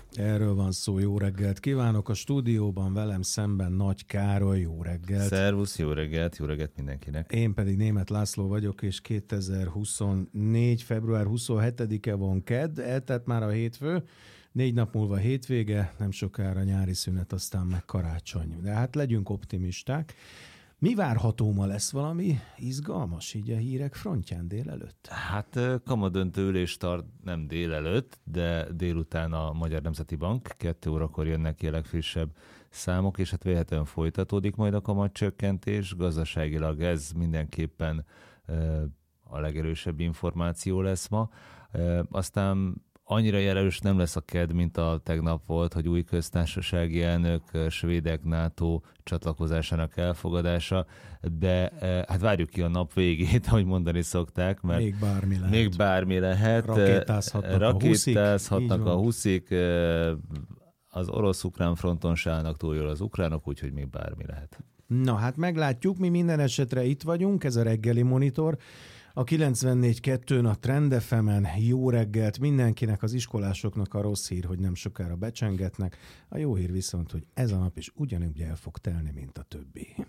Erről van szó, jó reggelt kívánok. A stúdióban velem szemben Nagy Károly, jó reggelt. Szervusz, jó reggelt mindenkinek. Én pedig Németh László vagyok, és 2024. február 27-e van kedd, eltelt már a hétfő, 4 nap múlva hétvége, nem sokára nyári szünet, aztán meg karácsony. De hát legyünk optimisták. Mi várható ma, lesz valami izgalmas így a hírek frontján délelőtt? Hát kamadöntő ülés tart nem délelőtt, de délután a Magyar Nemzeti Bank, 2 órakor jönnek ki a legfrissebb számok, és hát véletlenül folytatódik majd a kamatcsökkentés. Gazdaságilag ez mindenképpen a legerősebb információ lesz ma. Aztán annyira jelentős nem lesz a KED, mint a tegnap volt, hogy új köztársasági elnök, svédek NATO csatlakozásának elfogadása, de hát várjuk ki a nap végét, ahogy mondani szokták, mert még bármi lehet. Rakétázhatnak a huszik, az orosz-ukrán fronton se állnak túl jól az ukránok, úgyhogy még bármi lehet. Na hát meglátjuk, mi minden esetre itt vagyunk, ez a reggeli monitor. A 94.2-n a Trend FM-en jó reggelt mindenkinek, az iskolásoknak a rossz hír, hogy nem sokára becsengetnek. A jó hír viszont, hogy ez a nap is ugyanúgy el fog telni, mint a többi.